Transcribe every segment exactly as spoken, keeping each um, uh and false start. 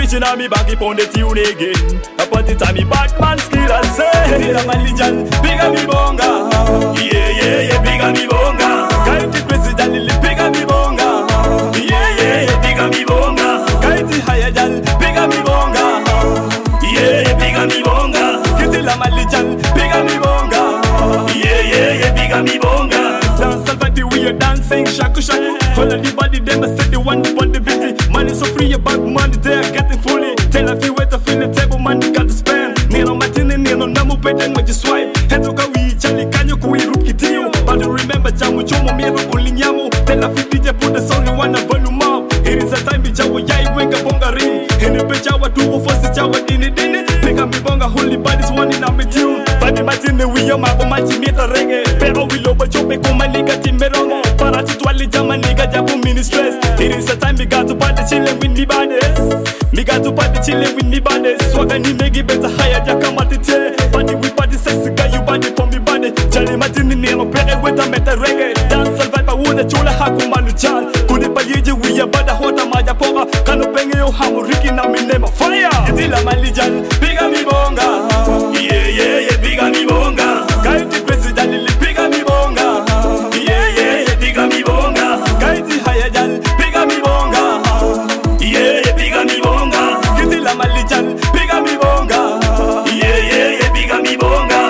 Reaching on me back upon the tune again. Upon the time me Batman skill I say. Tira malijan, bigger me bonga. Yeah, yeah, yeah, bigger me bonga. Kaiti president lili bigger me bonga. Yeah, yeah, yeah, bigger me bonga. Kaiti higher than bigger me bonga. Yeah, yeah, bigger me bonga. Kitila malijan, bigger me bonga. Yeah, yeah, yeah, bigger me bonga. Dance already we are dancing, shaku shaku. Follow the body, them I said the one upon the busy. Money so free, about money there, getting fully. Tell a few way to fill the table, money got to spend. Nino matine, nino namu better when you swipe. Head to go we, Charlie, can you go in rookie deal? But remember, Jamu Chomo, Miro, Ulinyamu. Tell a few D J put the song in one volume up. It is a time, Bijawa, Yai, wake up, bonga ring. And the Bijawa, two for the Jawa, dini dini. Pick up me bonga, holy bodies, one in a tune. But the matine, we are my machi meter reggae. Pero we loba chope, come and liga timerongo. Para chitwali jama nigga, jabu mini stress. It is a time, we got to party chillin' with me bodies. Me got to party chillin' with me bodies. Swagga ni megi better higher, jaka matite. Party we party sexy guy, you body for me body. Charlie matine nero, pere weta meta reggae. Dance survive, I woulda chola haku manu chan. Kuni pa yeji, we are bada hota maja poga. Kano penge yo hamu, Ricky na mi name fire. Kitila malijan, bigger me bonga. Yeah, yeah, yeah, bigger me bonga. Kaiti president lili bigger me bonga. Yeah, yeah, yeah, bigger me bonga. Kaiti higher than bigger me bonga. Yeah, yeah, bigger me bonga. Kitila malijan, bigger me bonga. Yeah, yeah, yeah, bigger me bonga.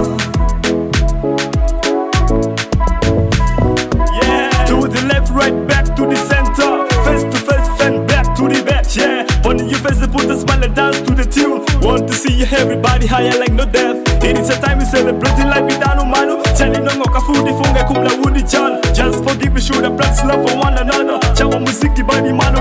Yeah, to the left, right, back to the center. Face to face and back to the back. Yeah, on your face put a smile and dance to the tune. Want to see everybody higher like no death. It is a time we celebrating like we done manu. Telling no moka food funga kumla woody chan. Just forgive me, should have practice love for one another. Chawa muziki body man.